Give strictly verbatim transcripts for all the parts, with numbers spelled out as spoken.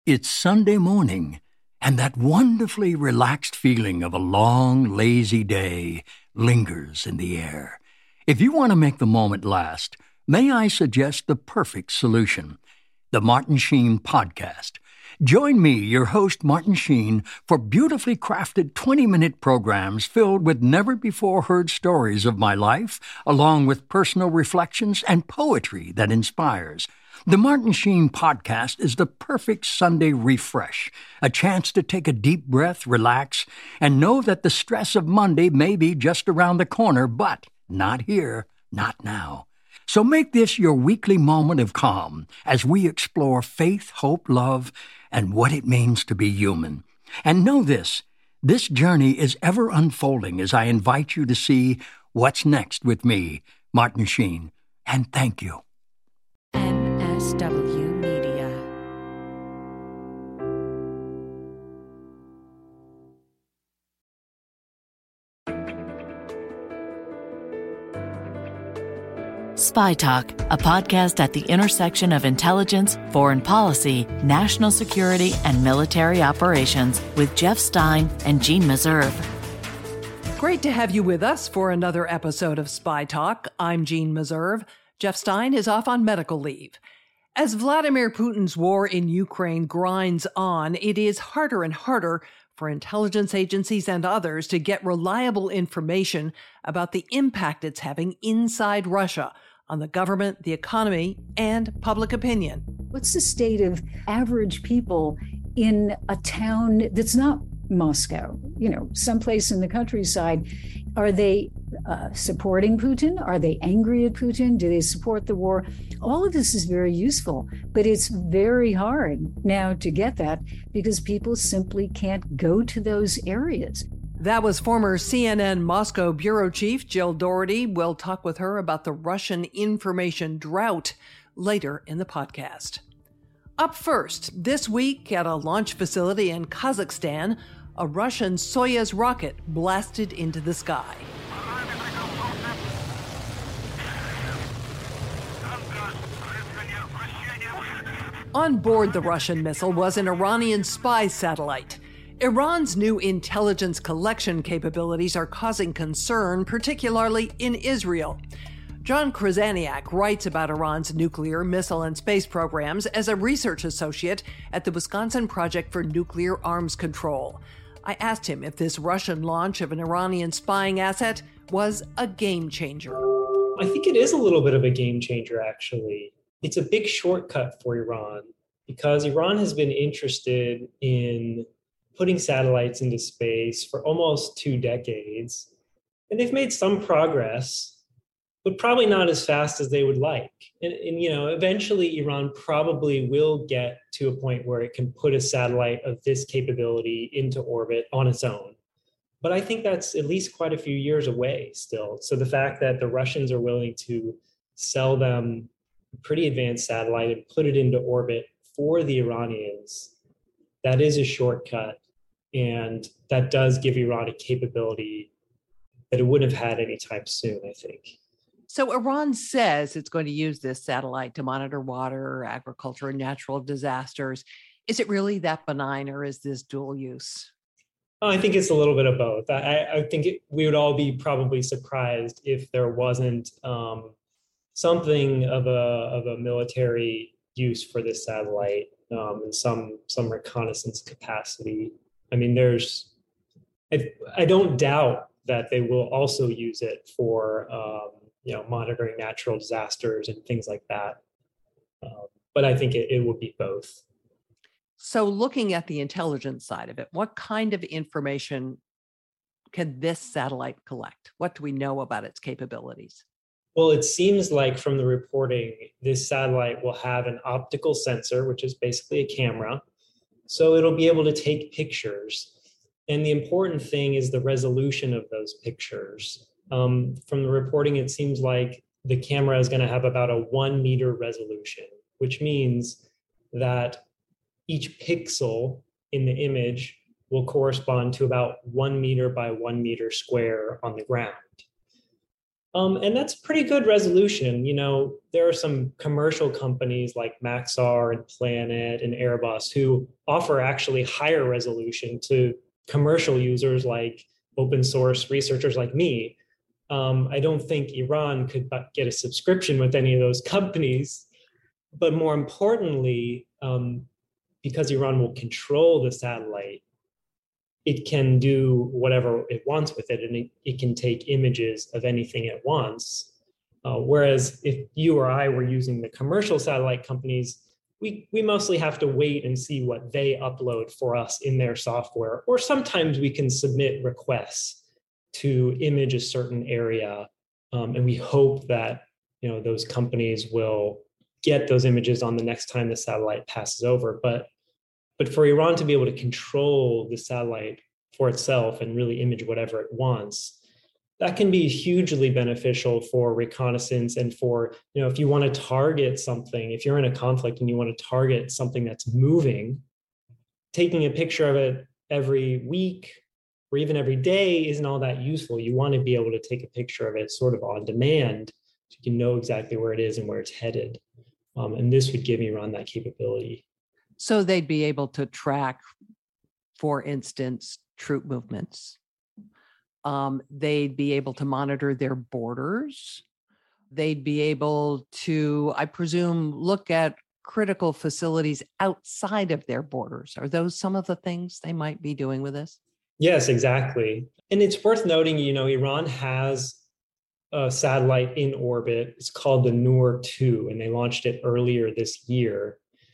It's Sunday morning, and that wonderfully relaxed feeling of a long, lazy day lingers in the air. If you want to make the moment last, may I suggest the perfect solution: the Martin Sheen Podcast. Join me, your host, Martin Sheen, for beautifully crafted twenty-minute programs filled with never-before-heard stories of my life, along with personal reflections and poetry that inspires. The Martin Sheen Podcast is the perfect Sunday refresh, a chance to take a deep breath, relax, and know that the stress of Monday may be just around the corner, but not here, not now. So make this your weekly moment of calm as we explore faith, hope, love, and what it means to be human. And know this, this journey is ever unfolding as I invite you to see what's next with me, Martin Sheen. And thank you. N S W Media. Spy Talk, a podcast at the intersection of intelligence, foreign policy, national security, and military operations with Jeff Stein and Jeanne Meserve. Great to have you with us for another episode of Spy Talk. I'm Jeanne Meserve. Jeff Stein is off on medical leave. As Vladimir Putin's war in Ukraine grinds on, it is harder and harder for intelligence agencies and others to get reliable information about the impact it's having inside Russia on the government, the economy, and public opinion. What's the state of average people in a town that's not Moscow, you know, someplace in the countryside? Are they uh, supporting Putin? Are they angry at Putin? Do they support the war? All of this is very useful, but it's very hard now to get that because people simply can't go to those areas. That was former C N N Moscow bureau chief Jill Doherty. We'll talk with her about the Russian information drought later in the podcast. Up first, this week at a launch facility in Kazakhstan, a Russian Soyuz rocket blasted into the sky. On board the Russian missile was an Iranian spy satellite. Iran's new intelligence collection capabilities are causing concern, particularly in Israel. John Krasaniak writes about Iran's nuclear, missile, and space programs as a research associate at the Wisconsin Project for Nuclear Arms Control. I asked him if this Russian launch of an Iranian spying asset was a game changer. I think it is a little bit of a game changer, actually. It's a big shortcut for Iran because Iran has been interested in putting satellites into space for almost two decades. And they've made some progress, but probably not as fast as they would like. And, and, you know, eventually Iran probably will get to a point where it can put a satellite of this capability into orbit on its own. But I think that's at least quite a few years away still. So the fact that the Russians are willing to sell them a pretty advanced satellite and put it into orbit for the Iranians, that is a shortcut. And that does give Iran a capability that it wouldn't have had anytime soon, I think. So Iran says it's going to use this satellite to monitor water, agriculture, and natural disasters. Is it really that benign, or is this dual use? I think it's a little bit of both. I, I think it, we would all be probably surprised if there wasn't um, something of a of a military use for this satellite um, and some some reconnaissance capacity. I mean, there's, I, I don't doubt that they will also use it for, um, you know, monitoring natural disasters and things like that. Um, but I think it, it will be both. So looking at the intelligence side of it, what kind of information can this satellite collect? What do we know about its capabilities? Well, it seems like from the reporting, this satellite will have an optical sensor, which is basically a camera. So it'll be able to take pictures. And the important thing is the resolution of those pictures. Um, from the reporting, it seems like the camera is going to have about a one meter resolution, which means that each pixel in the image will correspond to about one meter by one meter square on the ground. Um, and that's pretty good resolution. You know, there are some commercial companies like Maxar and Planet and Airbus who offer actually higher resolution to commercial users like open source researchers like me. Um, I don't think Iran could get a subscription with any of those companies. But more importantly, um, because Iran will control the satellite, it can do whatever it wants with it, and it, it can take images of anything it wants. Uh, whereas if you or I were using the commercial satellite companies, we, we mostly have to wait and see what they upload for us in their software. Or sometimes we can submit requests to image a certain area, um, and we hope that you know those companies will get those images on the next time the satellite passes over. But But for Iran to be able to control the satellite for itself and really image whatever it wants, that can be hugely beneficial for reconnaissance and for, you know, if you want to target something, if you're in a conflict and you want to target something that's moving, taking a picture of it every week or even every day isn't all that useful. You want to be able to take a picture of it sort of on demand so you can know exactly where it is and where it's headed. Um, and this would give Iran that capability. So they'd be able to track, for instance, troop movements. Um, they'd be able to monitor their borders. They'd be able to, I presume, look at critical facilities outside of their borders. Are those some of the things they might be doing with this? Yes, exactly. And it's worth noting, you know, Iran has a satellite in orbit. It's called the Noor two, and they launched it earlier this year.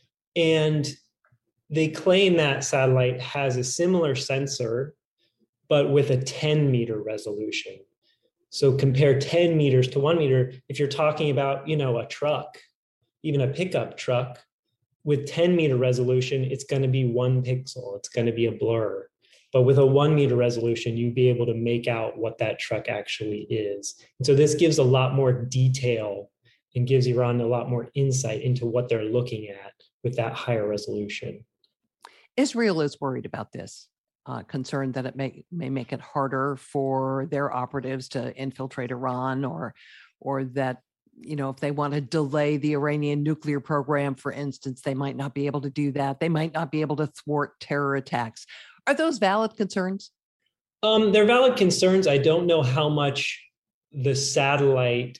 And they claim that satellite has a similar sensor, but with a ten meter resolution. So compare ten meters to one meter. If you're talking about, you know, a truck, even a pickup truck with ten meter resolution, it's going to be one pixel. It's going to be a blur. But with a one meter resolution, you'd be able to make out what that truck actually is. And so this gives a lot more detail and gives Iran a lot more insight into what they're looking at with that higher resolution. Israel is worried about this, uh, concerned that it may may make it harder for their operatives to infiltrate Iran, or or that, you know, if they want to delay the Iranian nuclear program, for instance, they might not be able to do that. They might not be able to thwart terror attacks. Are those valid concerns? Um, they're valid concerns. I don't know how much the satellite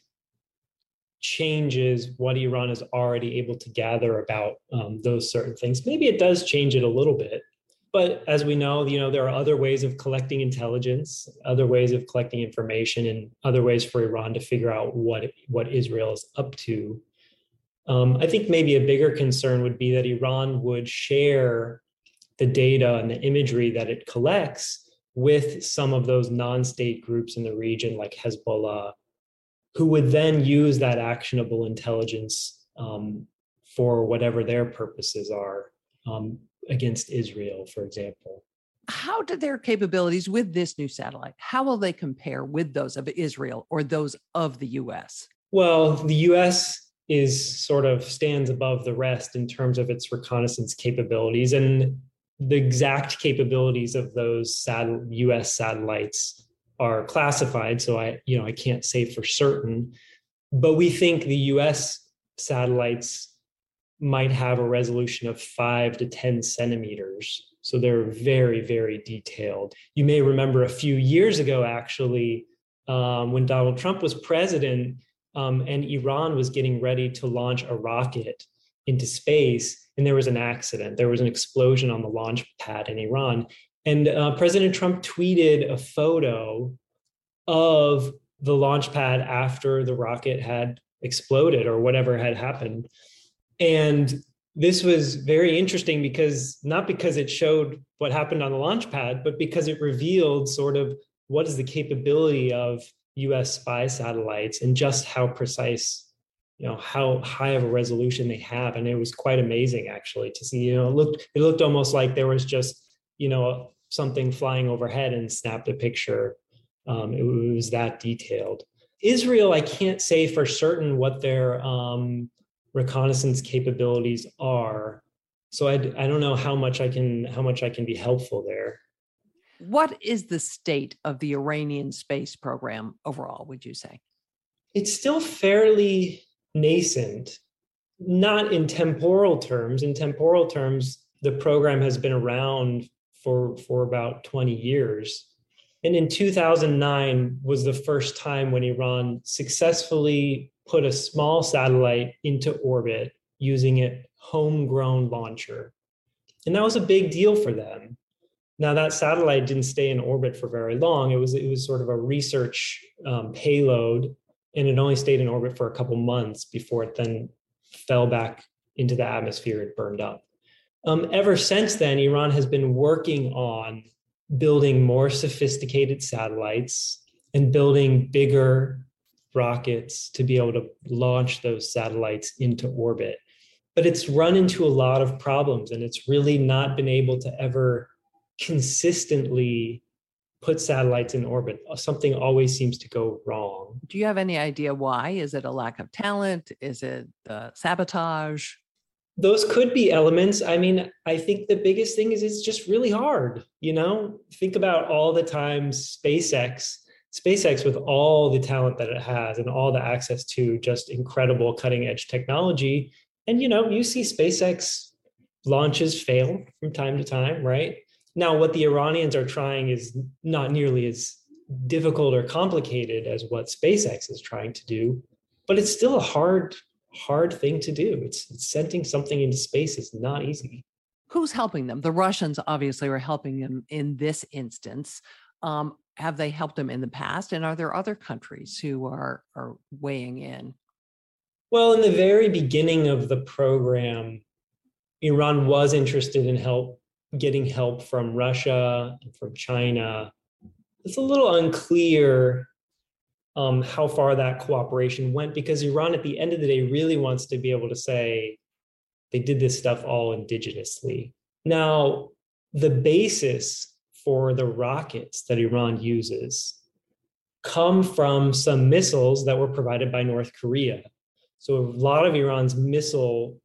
changes what Iran is already able to gather about um, those certain things. Maybe it does change it a little bit, but as we know, you know, there are other ways of collecting intelligence, other ways of collecting information, and other ways for Iran to figure out what what Israel is up to. Um, I think maybe a bigger concern would be that Iran would share the data and the imagery that it collects with some of those non-state groups in the region, like Hezbollah, who would then use that actionable intelligence um, for whatever their purposes are um, against Israel, for example. How do their capabilities with this new satellite, how will they compare with those of Israel or those of the U S? Well, the U S is sort of stands above the rest in terms of its reconnaissance capabilities, and the exact capabilities of those sat- U S satellites are classified, so I, you know, I can't say for certain, but we think the U S satellites might have a resolution of five to ten centimeters. So they're very, very detailed. You may remember a few years ago, actually, um, when Donald Trump was president, um, and Iran was getting ready to launch a rocket into space, and there was an accident. There was an explosion on the launch pad in Iran. And uh, President Trump tweeted a photo of the launch pad after the rocket had exploded or whatever had happened. And this was very interesting because not because it showed what happened on the launch pad, but because it revealed sort of what is the capability of U S spy satellites and just how precise, you know, how high of a resolution they have. And it was quite amazing, actually, to see. You know, it looked it looked almost like there was just, you know, something flying overhead and snapped a picture. Um, it was that detailed. Israel, I can't say for certain what their um, reconnaissance capabilities are, so I, I don't know how much I can how much I can be helpful there. What is the state of the Iranian space program overall, would you say? it's still fairly nascent, not in temporal terms. In temporal terms, the program has been around for, for about twenty years. And in two thousand nine was the first time when Iran successfully put a small satellite into orbit using a homegrown launcher. And that was a big deal for them. Now, that satellite didn't stay in orbit for very long. It was, it was sort of a research um, payload, and it only stayed in orbit for a couple months before it then fell back into the atmosphere and burned up. Um, ever since then, Iran has been working on building more sophisticated satellites and building bigger rockets to be able to launch those satellites into orbit. But it's run into a lot of problems, and it's really not been able to ever consistently put satellites in orbit. Something always seems to go wrong. Do you have any idea why? Is it a lack of talent? Is it uh, sabotage? Those could be elements. I mean, I think the biggest thing is it's just really hard. You know, think about all the times SpaceX, SpaceX with all the talent that it has and all the access to just incredible cutting edge technology. And, you know, you see SpaceX launches fail from time to time, right? Now, what the Iranians are trying is not nearly as difficult or complicated as what SpaceX is trying to do, but it's still a hard, hard thing to do. It's, it's sending something into space is not easy. Who's helping them? The Russians obviously are helping them in this instance. Um, have they helped them in the past? And are there other countries who are, are weighing in? Well, in the very beginning of the program, Iran was interested in help, getting help from Russia and from China. It's a little unclear um, how far that cooperation went, because Iran, at the end of the day, really wants to be able to say they did this stuff all indigenously. Now, the basis for the rockets that Iran uses come from some missiles that were provided by North Korea. So a lot of Iran's missile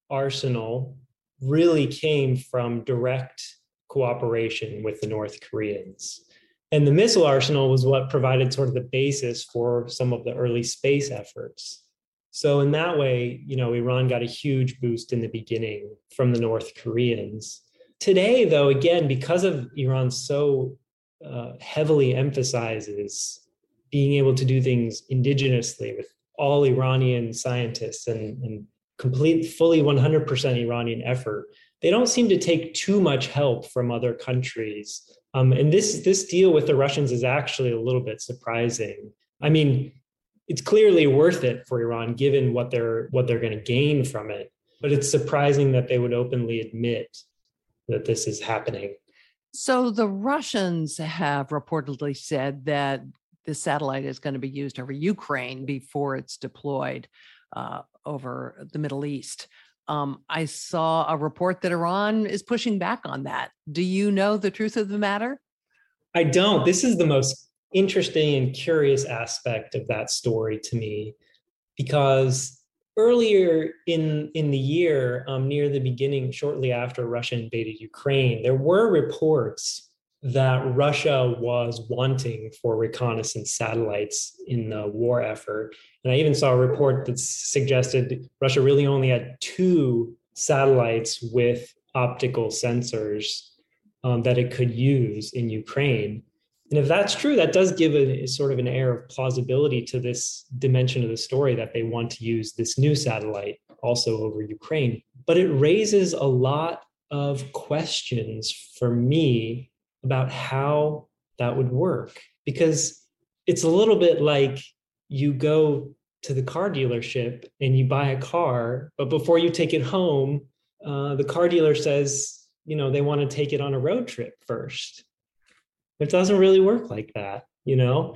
arsenal really came from direct cooperation with the North Koreans. And the missile arsenal was what provided sort of the basis for some of the early space efforts. So in that way, you know, Iran got a huge boost in the beginning from the North Koreans. Today, though, again, because of Iran so uh, heavily emphasizes being able to do things indigenously with all Iranian scientists and, and complete, fully one hundred percent Iranian effort, they don't seem to take too much help from other countries. Um, and this, this deal with the Russians is actually a little bit surprising. I mean, it's clearly worth it for Iran, given what they're, what they're going to gain from it. But it's surprising that they would openly admit that this is happening. So the Russians have reportedly said that the satellite is going to be used over Ukraine before it's deployed uh, over the Middle East. Um, I saw a report that Iran is pushing back on that. Do you know the truth of the matter? I don't. This is the most interesting and curious aspect of that story to me, because earlier in, in the year, um, near the beginning, shortly after Russia invaded Ukraine, there were reports that Russia was wanting for reconnaissance satellites in the war effort. And I even saw a report that suggested Russia really only had two satellites with optical sensors um, that it could use in Ukraine. And if that's true, that does give a, a sort of an air of plausibility to this dimension of the story, that they want to use this new satellite also over Ukraine. But it raises a lot of questions for me about how that would work, because it's a little bit like you go to the car dealership and you buy a car, but before you take it home, uh, the car dealer says, you know, they want to take it on a road trip first. It doesn't really work like that, you know?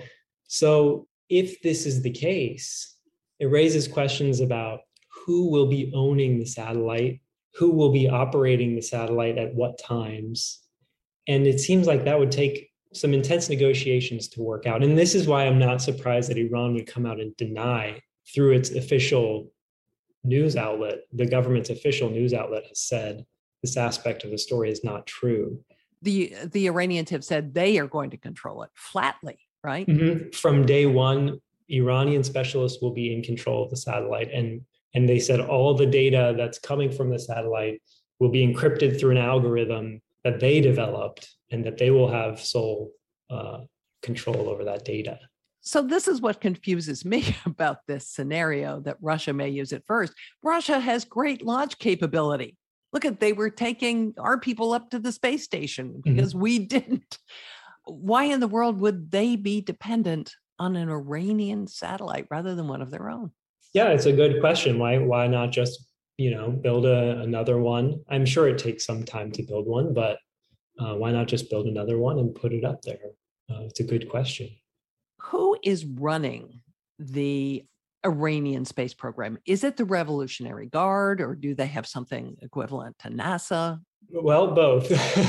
So if this is the case, it raises questions about who will be owning the satellite, who will be operating the satellite at what times. And it seems like that would take some intense negotiations to work out. And this is why I'm not surprised that Iran would come out and deny through its official news outlet. The government's official news outlet has said this aspect of the story is not true. The, the Iranians have said they are going to control it flatly, right? Mm-hmm. From day one, Iranian specialists will be in control of the satellite. And, and they said all the data that's coming from the satellite will be encrypted through an algorithm that they developed, and that they will have sole uh, control over that data. So this is what confuses me about this scenario, that Russia may use it first. Russia has great launch capability. Look at, they were taking our people up to the space station because mm-hmm. we didn't. Why in the world would they be dependent on an Iranian satellite rather than one of their own? Yeah, it's a good question. Why why not just, you know, build a, another one? I'm sure it takes some time to build one, but uh, why not just build another one and put it up there? Uh, it's a good question. Who is running the Iranian space program? Is it the Revolutionary Guard, or do they have something equivalent to NASA? Well, both.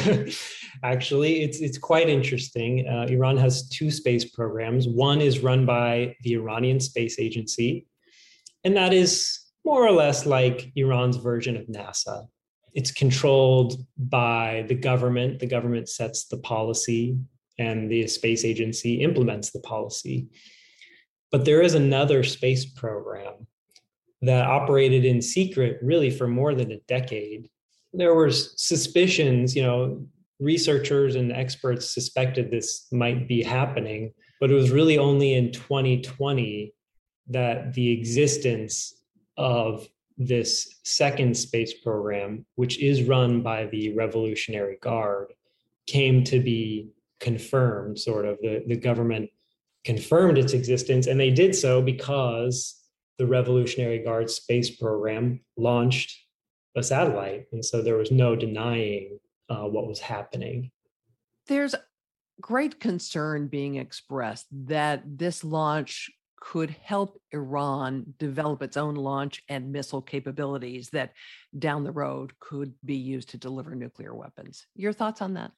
Actually, it's it's quite interesting. Uh, Iran has two space programs. One is run by the Iranian Space Agency, and that is more or less like Iran's version of NASA. It's controlled by the government. The government sets the policy, and the space agency implements the policy. But there is another space program that operated in secret really for more than a decade. There were suspicions, you know, researchers and experts suspected this might be happening, but it was really only in twenty twenty that the existence of this second space program, which is run by the Revolutionary Guard, came to be confirmed. Sort of the, the government confirmed its existence, and they did so because the Revolutionary Guard space program launched a satellite. And so there was no denying uh, what was happening. There's great concern being expressed that this launch could help Iran develop its own launch and missile capabilities that down the road could be used to deliver nuclear weapons. Your thoughts on that?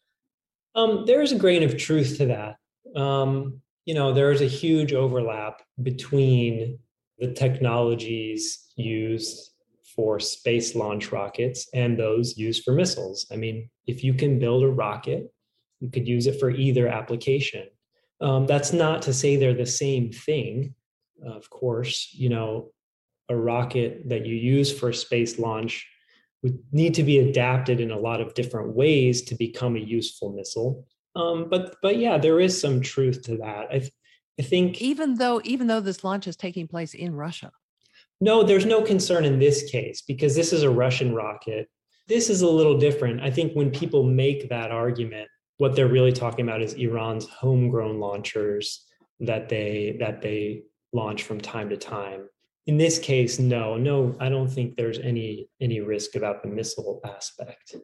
Um, there is a grain of truth to that. Um, you know, there is a huge overlap between the technologies used for space launch rockets and those used for missiles. I mean, if you can build a rocket, you could use it for either application. Um, that's not to say they're the same thing. Uh, of course, you know, a rocket that you use for space launch would need to be adapted in a lot of different ways to become a useful missile. Um, but but yeah, there is some truth to that. I, th- I think even though even though this launch is taking place in Russia. No, there's no concern in this case because this is a Russian rocket. This is a little different. I think when people make that argument, what they're really talking about is Iran's homegrown launchers that they that they launch from time to time. In this case, no, no, I don't think there's any any risk about the missile aspect.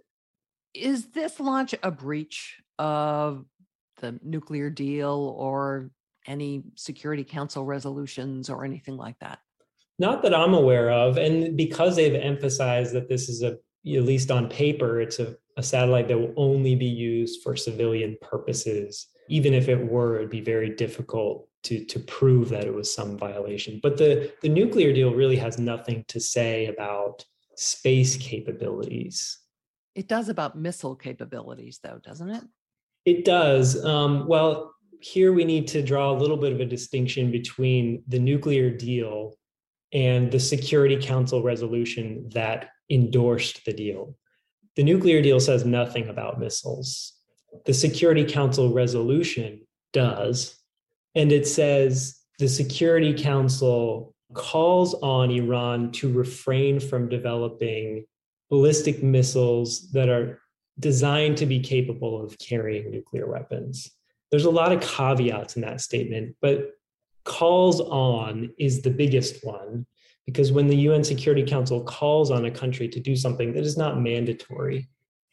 Is this launch a breach of the nuclear deal or any Security Council resolutions or anything like that? Not that I'm aware of. And because they've emphasized that this is a, at least on paper, it's a, a satellite that will only be used for civilian purposes. Even if it were, it'd be very difficult to, to prove that it was some violation. But the, the nuclear deal really has nothing to say about space capabilities. It does about missile capabilities, though, doesn't it? It does. Um, well, here we need to draw a little bit of a distinction between the nuclear deal and the Security Council resolution that endorsed the deal. The nuclear deal says nothing about missiles. The Security Council resolution does, and it says the Security Council calls on Iran to refrain from developing ballistic missiles that are designed to be capable of carrying nuclear weapons. There's a lot of caveats in that statement, but calls on is the biggest one, because when the U N Security Council calls on a country to do something that is not mandatory,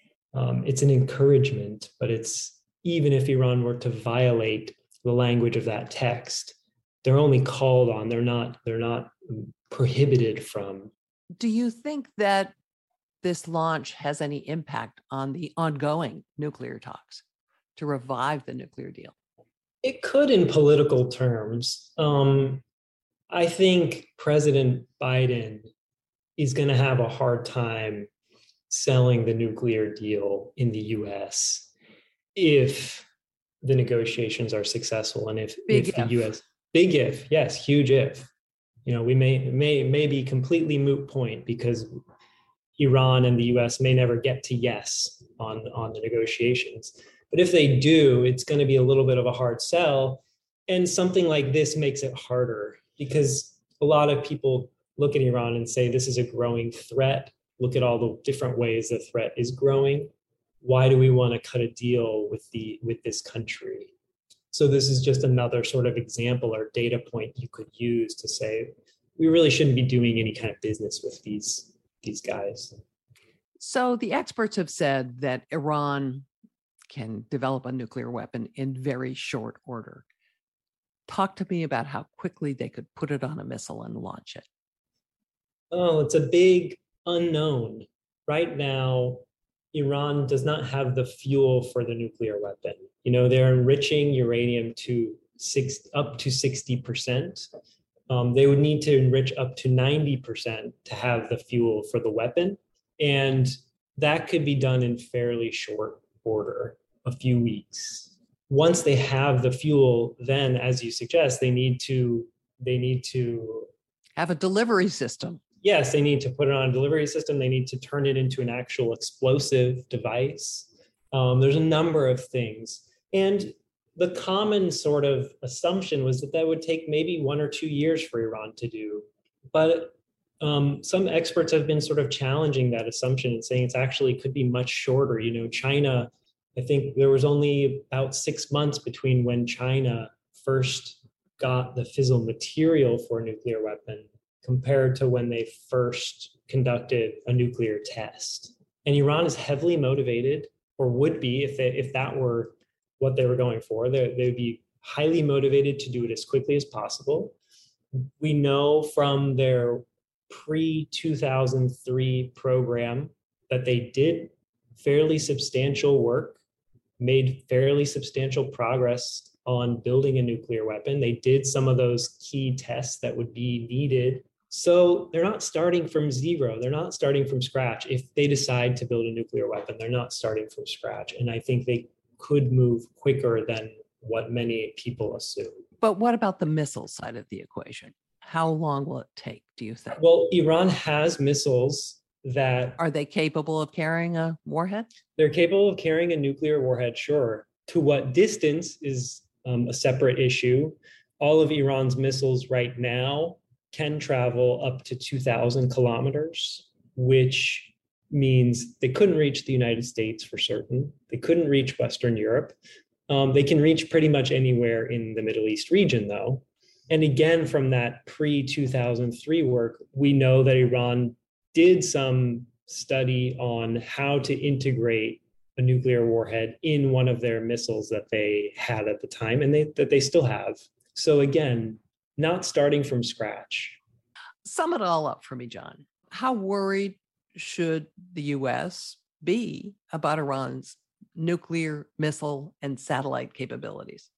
um, it's an encouragement, but it's even if Iran were to violate the language of that text, they're only called on, they're not, they're not prohibited from. Do you think that this launch has any impact on the ongoing nuclear talks to revive the nuclear deal? It could in political terms. Um, I think President Biden is going to have a hard time selling the nuclear deal in the U S if the negotiations are successful and if, if the U S Big if, yes, huge if. You know, we may may may be completely moot point because Iran and the U S may never get to yes on, on the negotiations. But if they do, it's going to be a little bit of a hard sell. And something like this makes it harder because a lot of people look at Iran and say, this is a growing threat. Look at all the different ways the threat is growing. Why do we want to cut a deal with the with this country? So this is just another sort of example or data point you could use to say, we really shouldn't be doing any kind of business with these, these guys. So the experts have said that Iran can develop a nuclear weapon in very short order. Talk to me about how quickly they could put it on a missile and launch it. Oh, it's a big unknown. Right now, Iran does not have the fuel for the nuclear weapon. You know, they're enriching uranium to six, up to sixty percent. Um, they would need to enrich up to ninety percent to have the fuel for the weapon. And that could be done in fairly short order, a few weeks. Once they have the fuel, then, as you suggest, they need to, they need to have a delivery system. Yes, they need to put it on a delivery system. They need to turn it into an actual explosive device. Um, there's a number of things. And the common sort of assumption was that that would take maybe one or two years for Iran to do. But um, some experts have been sort of challenging that assumption and saying it's actually could be much shorter. You know, China, I think there was only about six months between when China first got the fissile material for a nuclear weapon compared to when they first conducted a nuclear test. And Iran is heavily motivated, or would be if they, if that were what they were going for, they would be highly motivated to do it as quickly as possible. We know from their pre two thousand three program that they did fairly substantial work, made fairly substantial progress on building a nuclear weapon. They did some of those key tests that would be needed. So they're not starting from zero. They're not starting from scratch. If they decide to build a nuclear weapon, they're not starting from scratch. And I think they could move quicker than what many people assume. But what about the missile side of the equation? How long will it take, do you think? Well, Iran has missiles that... Are they capable of carrying a warhead? They're capable of carrying a nuclear warhead, sure. To what distance is um, a separate issue. All of Iran's missiles right now can travel up to two thousand kilometers, which means they couldn't reach the United States for certain. They couldn't reach Western Europe. Um, they can reach pretty much anywhere in the Middle East region, though. And again, from that pre two thousand three work, we know that Iran did some study on how to integrate a nuclear warhead in one of their missiles that they had at the time, and they, that they still have. So again, not starting from scratch. Sum it all up for me, John. How worried should the U S be about Iran's nuclear, missile, and satellite capabilities?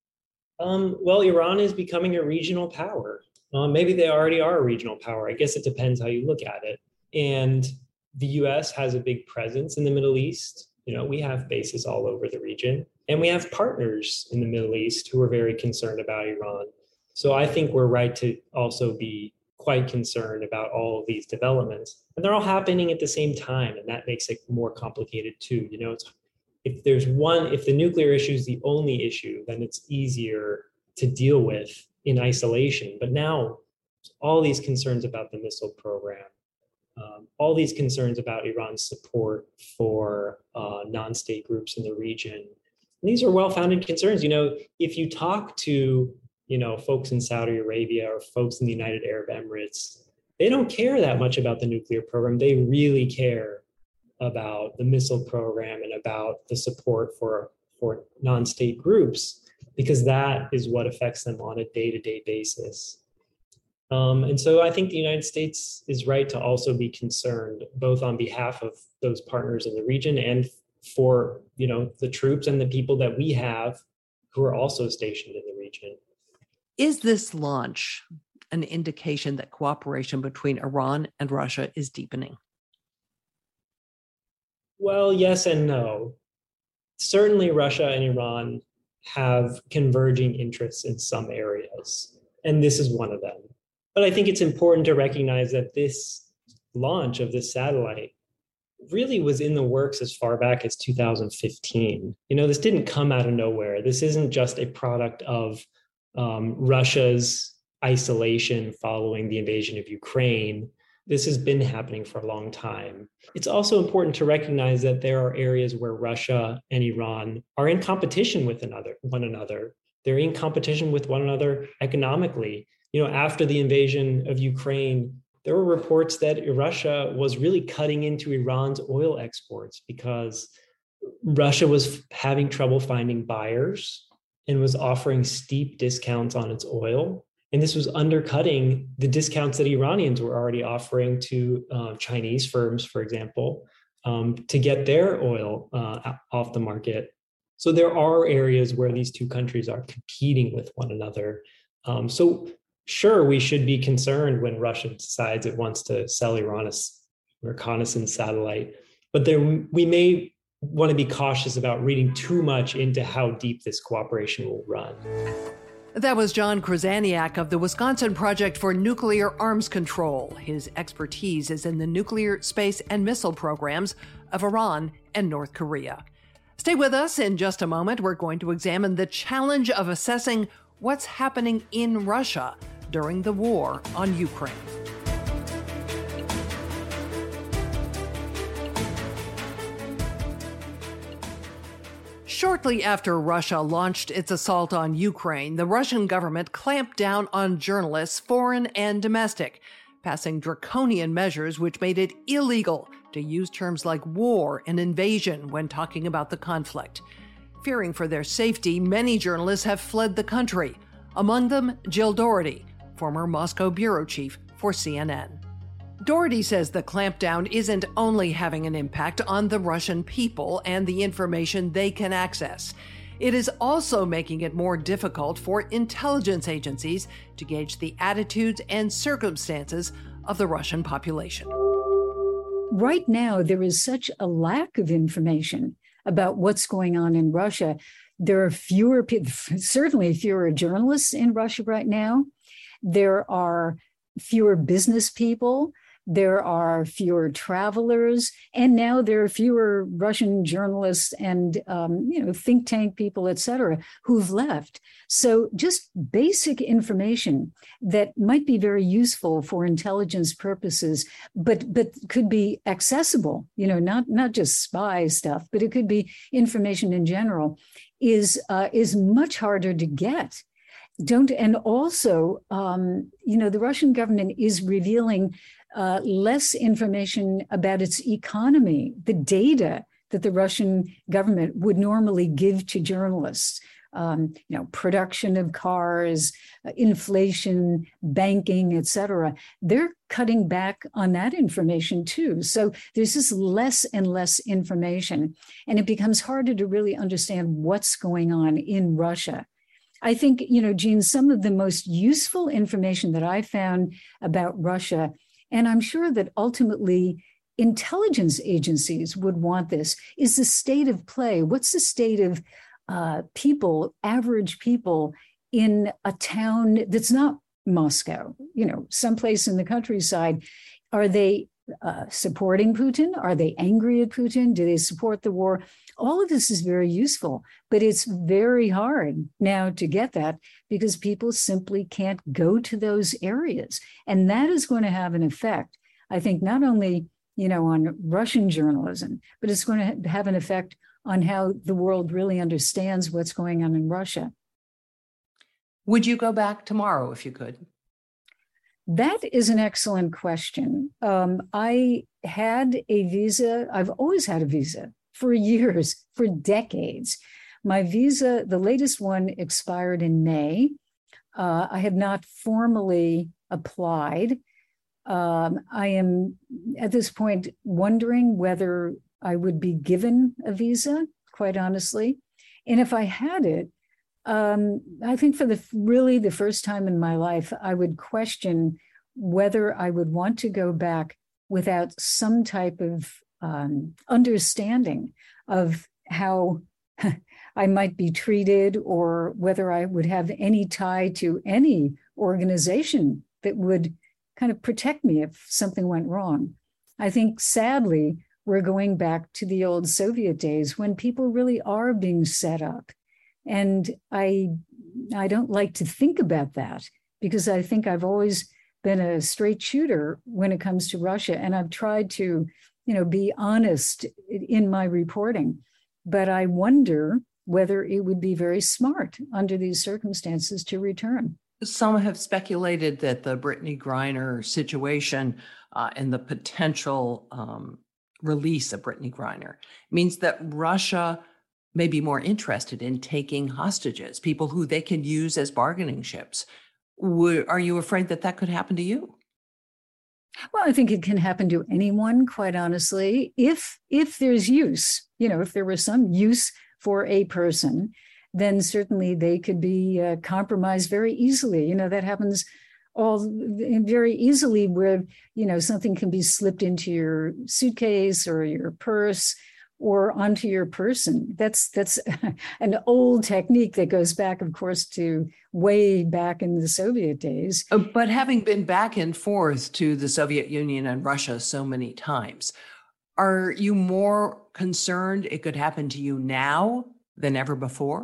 Um, well, Iran is becoming a regional power. Uh, maybe they already are a regional power. I guess it depends how you look at it. And the U S has a big presence in the Middle East. You know, we have bases all over the region, and we have partners in the Middle East who are very concerned about Iran. So I think we're right to also be quite concerned about all of these developments. And they're all happening at the same time, and that makes it more complicated too. You know, it's, if there's one, if the nuclear issue is the only issue, then it's easier to deal with in isolation. But now, all these concerns about the missile program, um, all these concerns about Iran's support for uh, non-state groups in the region, these are well-founded concerns. You know, if you talk to you know, folks in Saudi Arabia or folks in the United Arab Emirates, they don't care that much about the nuclear program. They really care about the missile program and about the support for, for non-state groups, because that is what affects them on a day-to-day basis. Um, and so I think the United States is right to also be concerned, both on behalf of those partners in the region and for, you know, the troops and the people that we have who are also stationed in the region. Is this launch an indication that cooperation between Iran and Russia is deepening? Well, yes and no. Certainly Russia and Iran have converging interests in some areas. And this is one of them. But I think it's important to recognize that this launch of this satellite really was in the works as far back as two thousand fifteen. You know, this didn't come out of nowhere. This isn't just a product of um, Russia's isolation following the invasion of Ukraine. This has been happening for a long time. It's also important to recognize that there are areas where Russia and Iran are in competition with another, one another. They're in competition with one another economically. You know, after the invasion of Ukraine, there were reports that Russia was really cutting into Iran's oil exports because Russia was having trouble finding buyers and was offering steep discounts on its oil. And this was undercutting the discounts that Iranians were already offering to uh, Chinese firms, for example, um, to get their oil uh, off the market. So there are areas where these two countries are competing with one another. Um, so sure, we should be concerned when Russia decides it wants to sell Iran a reconnaissance satellite, but there we may want to be cautious about reading too much into how deep this cooperation will run. That was John Krasaniak of the Wisconsin Project for Nuclear Arms Control. His expertise is in the nuclear, space, and missile programs of Iran and North Korea. Stay with us. In just a moment, we're going to examine the challenge of assessing what's happening in Russia during the war on Ukraine. Shortly after Russia launched its assault on Ukraine, the Russian government clamped down on journalists, foreign and domestic, passing draconian measures which made it illegal to use terms like war and invasion when talking about the conflict. Fearing for their safety, many journalists have fled the country, among them Jill Doherty, former Moscow bureau chief for C N N. Doherty says the clampdown isn't only having an impact on the Russian people and the information they can access. It is also making it more difficult for intelligence agencies to gauge the attitudes and circumstances of the Russian population. Right now, there is such a lack of information about what's going on in Russia. There are fewer, certainly fewer journalists in Russia right now. There are fewer business people. There are fewer travelers, and now there are fewer Russian journalists and um, you know think tank people, et cetera, who've left. So just basic information that might be very useful for intelligence purposes, but but could be accessible, you know, not not just spy stuff, but it could be information in general, is uh, is much harder to get. Don't and also, um, you know, the Russian government is revealing Uh, less information about its economy, the data that the Russian government would normally give to journalists, um, you know, production of cars, uh, inflation, banking, et cetera. They're cutting back on that information too. So there's just less and less information, and it becomes harder to really understand what's going on in Russia. I think, you know, Gene, some of the most useful information that I found about Russia, and I'm sure that ultimately intelligence agencies would want this, is the state of play. What's the state of uh, people, average people in a town that's not Moscow, you know, someplace in the countryside? Are they uh, supporting Putin? Are they angry at Putin? Do they support the war? All of this is very useful, but it's very hard now to get that because people simply can't go to those areas. And that is going to have an effect, I think, not only, you know, on Russian journalism, but it's going to have an effect on how the world really understands what's going on in Russia. Would you go back tomorrow if you could? That is an excellent question. Um, I had a visa. I've always had a visa for years, for decades. My visa, the latest one, expired in May. Uh, I have not formally applied. Um, I am at this point wondering whether I would be given a visa, quite honestly. And if I had it, um, I think for the really the first time in my life, I would question whether I would want to go back without some type of um, understanding of how I might be treated, or whether I would have any tie to any organization that would kind of protect me if something went wrong. I think, sadly, we're going back to the old Soviet days when people really are being set up. And I, I don't like to think about that, because I think I've always been a straight shooter when it comes to Russia. And I've tried to, you know, be honest in my reporting. But I wonder whether it would be very smart under these circumstances to return. Some have speculated that the Brittney Griner situation uh, and the potential um, release of Brittney Griner means that Russia may be more interested in taking hostages, people who they can use as bargaining chips. Would, are you afraid that that could happen to you? Well, I think it can happen to anyone, quite honestly, if if there's use. You know, if there was some use for a person, then certainly they could be uh, compromised very easily. You know, that happens all very easily, where, you know, something can be slipped into your suitcase or your purse or onto your person. That's that's an old technique that goes back, of course, to way back in the Soviet days. But having been back and forth to the Soviet Union and Russia so many times, are you more concerned it could happen to you now than ever before?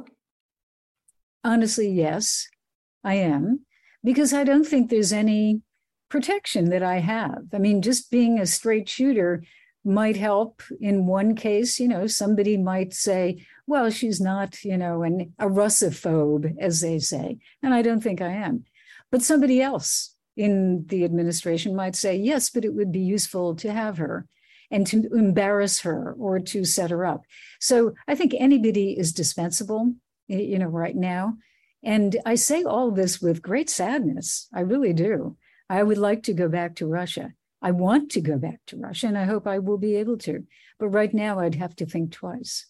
Honestly, yes, I am, because I don't think there's any protection that I have. I mean, just being a straight shooter might help in one case. You know, somebody might say, well, she's not, you know, an, a Russophobe, as they say. And I don't think I am. But somebody else in the administration might say, yes, but it would be useful to have her and to embarrass her or to set her up. So I think anybody is dispensable, you know, right now. And I say all this with great sadness. I really do. I would like to go back to Russia. I want to go back to Russia, and I hope I will be able to. But right now, I'd have to think twice.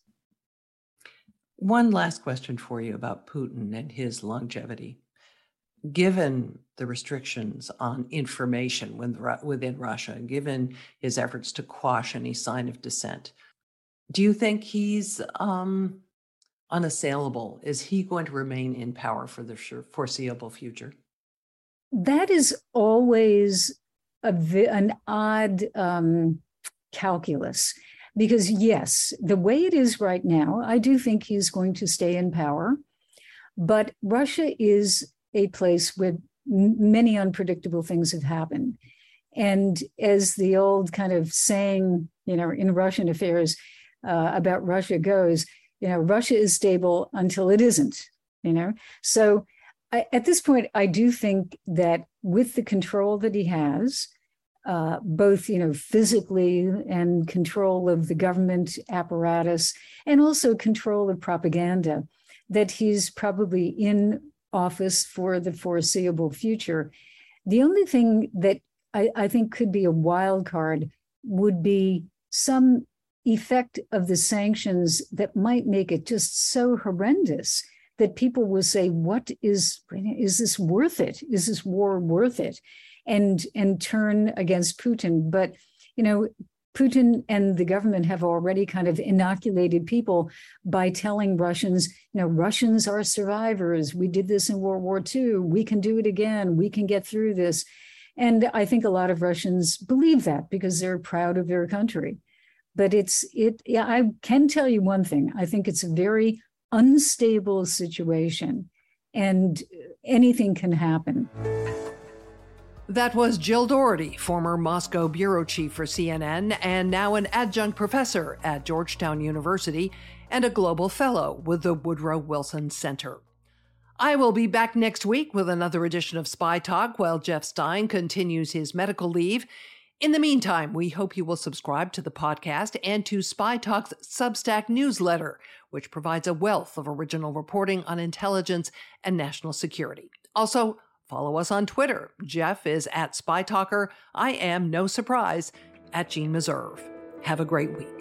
One last question for you about Putin and his longevity. Given the restrictions on information within Russia, given his efforts to quash any sign of dissent, do you think he's um, unassailable? Is he going to remain in power for the foreseeable future? That is always a, an odd um, calculus, because yes, the way it is right now, I do think he's going to stay in power, but Russia is a place where many unpredictable things have happened. And as the old kind of saying, you know, in Russian affairs uh, about Russia goes, you know, Russia is stable until it isn't, you know. So I, at this point, I do think that with the control that he has, uh, both, you know, physically and control of the government apparatus and also control of propaganda, that he's probably in office for the foreseeable future. The only thing that I, I think could be a wild card would be some effect of the sanctions that might make it just so horrendous that people will say, what is, is this worth it? Is this war worth it? And, and turn against Putin. But, you know, Putin and the government have already kind of inoculated people by telling Russians, you know, Russians are survivors. We did this in World War Two. We can do it again. We can get through this. And I think a lot of Russians believe that because they're proud of their country. But it's, it, yeah, I can tell you one thing. I think it's a very unstable situation and anything can happen. That was Jill Doherty, former Moscow bureau chief for C N N and now an adjunct professor at Georgetown University and a global fellow with the Woodrow Wilson Center. I will be back next week with another edition of Spy Talk while Jeff Stein continues his medical leave. In the meantime, we hope you will subscribe to the podcast and to Spy Talk's Substack newsletter, which provides a wealth of original reporting on intelligence and national security. Also, follow us on Twitter. Jeff is at Spy Talker. I am, no surprise, at Jean Meserve. Have a great week.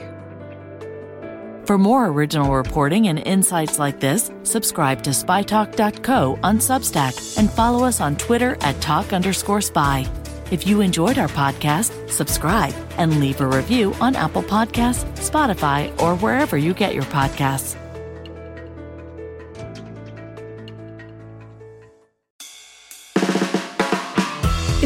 For more original reporting and insights like this, subscribe to spy talk dot co on Substack and follow us on Twitter at talk underscore spy. If you enjoyed our podcast, subscribe and leave a review on Apple Podcasts, Spotify, or wherever you get your podcasts.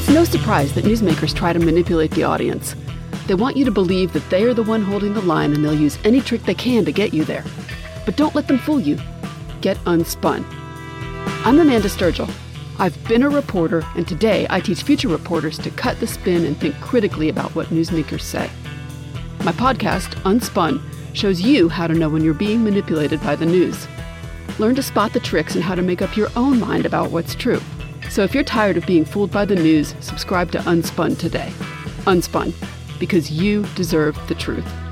no surprise that newsmakers try to manipulate the audience. They want you to believe that they are the one holding the line and they'll use any trick they can to get you there. But don't let them fool you. Get unspun. I'm Amanda Sturgill. I've been a reporter, and today I teach future reporters to cut the spin and think critically about what newsmakers say. My podcast, Unspun, shows you how to know when you're being manipulated by the news. Learn to spot the tricks and how to make up your own mind about what's true. So if you're tired of being fooled by the news, subscribe to Unspun today. Unspun, because you deserve the truth.